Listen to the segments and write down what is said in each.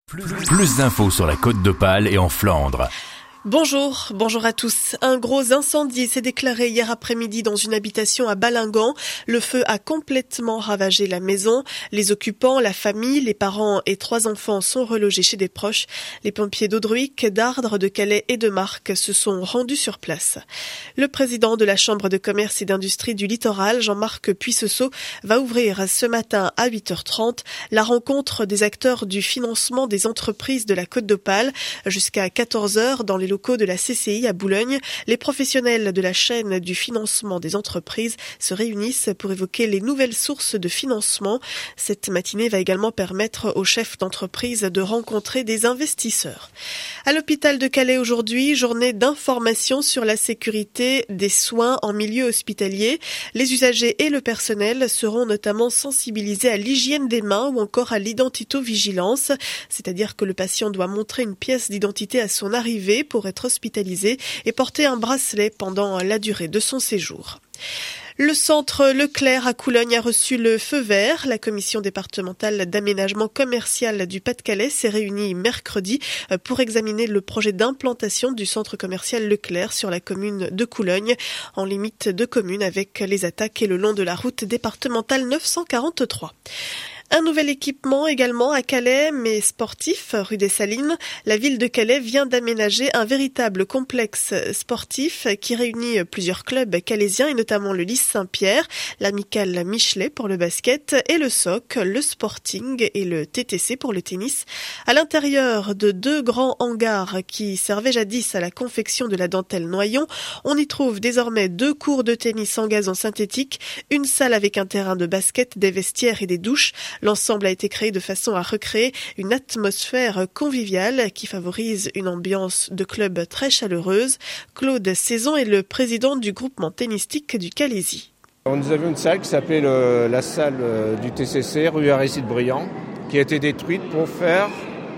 Plus d'infos sur la Côte d'Opale et en Flandre. Bonjour à tous. Un gros incendie s'est déclaré hier après-midi dans une habitation à Balingan. Le feu a complètement ravagé la maison. Les occupants, la famille, les parents et 3 enfants sont relogés chez des proches. Les pompiers d'Audruic, d'Ardres, de Calais et de Marques se sont rendus sur place. Le président de la Chambre de commerce et d'industrie du littoral, Jean-Marc Puissesseau, va ouvrir ce matin à 8h30 la rencontre des acteurs du financement des entreprises de la Côte d'Opale. Jusqu'à 14h dans les locaux de la CCI à Boulogne, les professionnels de la chaîne du financement des entreprises se réunissent pour évoquer les nouvelles sources de financement. Cette matinée va également permettre aux chefs d'entreprise de rencontrer des investisseurs. À l'hôpital de Calais aujourd'hui, journée d'information sur la sécurité des soins en milieu hospitalier. Les usagers et le personnel seront notamment sensibilisés à l'hygiène des mains ou encore à l'identitovigilance, c'est-à-dire que le patient doit montrer une pièce d'identité à son arrivée pour être hospitalisé et porter un bracelet pendant la durée de son séjour. Le centre Leclerc à Coulogne a reçu le feu vert. La commission départementale d'aménagement commercial du Pas-de-Calais s'est réunie mercredi pour examiner le projet d'implantation du centre commercial Leclerc sur la commune de Coulogne, en limite de commune avec les attaques et le long de la route départementale 943. Un nouvel équipement également à Calais, mais sportif, rue des Salines. La ville de Calais vient d'aménager un véritable complexe sportif qui réunit plusieurs clubs calaisiens et notamment le Lys Saint-Pierre, l'Amicale Michelet pour le basket et le SOC, le Sporting et le TTC pour le tennis. À l'intérieur de 2 grands hangars qui servaient jadis à la confection de la dentelle Noyon, on y trouve désormais 2 cours de tennis en gazon synthétique, une salle avec un terrain de basket, des vestiaires et des douches. L'ensemble a été créé de façon à recréer une atmosphère conviviale qui favorise une ambiance de club très chaleureuse. Claude Saison est le président du groupement tennistique du Calaisis. Nous avions une salle qui s'appelait la salle du TCC, rue Aristide-Briand, qui a été détruite pour faire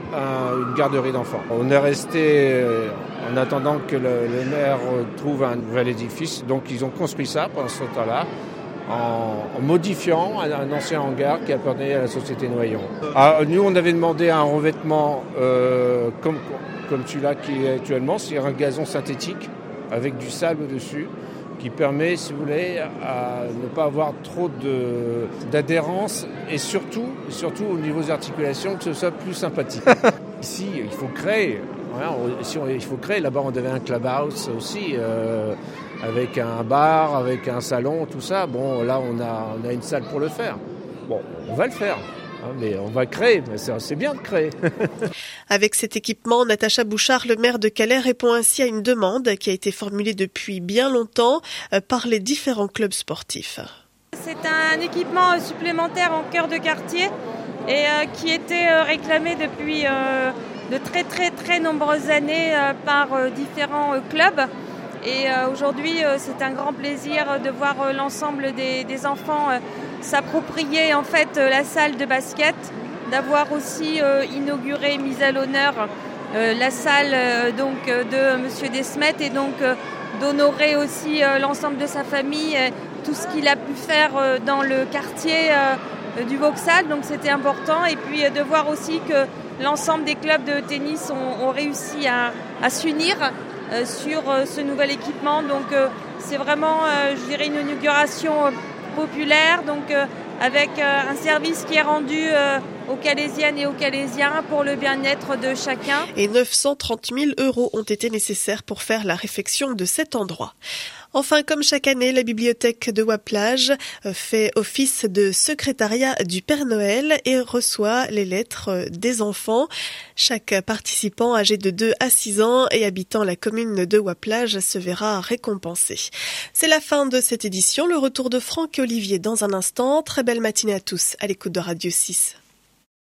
une garderie d'enfants. On est resté en attendant que le maire trouve un nouvel édifice, donc ils ont construit ça pendant ce temps-là, en modifiant un ancien hangar qui appartenait à la société Noyon. Nous, on avait demandé un revêtement comme celui-là qui est actuellement, c'est un gazon synthétique avec du sable au-dessus qui permet, si vous voulez, à ne pas avoir trop d'adhérence et surtout au niveau des articulations, que ce soit plus sympathique. Ici, il faut créer. Voilà, il faut créer. Là-bas, on avait un clubhouse aussi, avec un bar, avec un salon, tout ça. Bon, là, on a une salle pour le faire. Bon, on va le faire. Mais on va créer, mais c'est bien de créer. Avec cet équipement, Natacha Bouchard, le maire de Calais, répond ainsi à une demande qui a été formulée depuis bien longtemps par les différents clubs sportifs. C'est un équipement supplémentaire en cœur de quartier et qui était réclamé depuis de très très très nombreuses années par différents clubs. Et aujourd'hui, c'est un grand plaisir de voir l'ensemble des enfants s'approprier en fait la salle de basket, d'avoir aussi inauguré, mis à l'honneur la salle donc de Monsieur Desmet et donc d'honorer aussi l'ensemble de sa famille, tout ce qu'il a pu faire dans le quartier du Vauxhall. Donc c'était important et puis de voir aussi que l'ensemble des clubs de tennis ont réussi à s'unir sur ce nouvel équipement. Donc c'est vraiment, je dirais, une inauguration populaire, donc avec un service qui est rendu aux Calaisiennes et aux Calaisiens pour le bien-être de chacun. Et 930 000 € ont été nécessaires pour faire la réfection de cet endroit. Enfin, comme chaque année, la bibliothèque de Waplage fait office de secrétariat du Père Noël et reçoit les lettres des enfants. Chaque participant âgé de 2 à 6 ans et habitant la commune de Waplage se verra récompensé. C'est la fin de cette édition. Le retour de Franck et Olivier dans un instant. Très belle matinée à tous à l'écoute de Radio 6.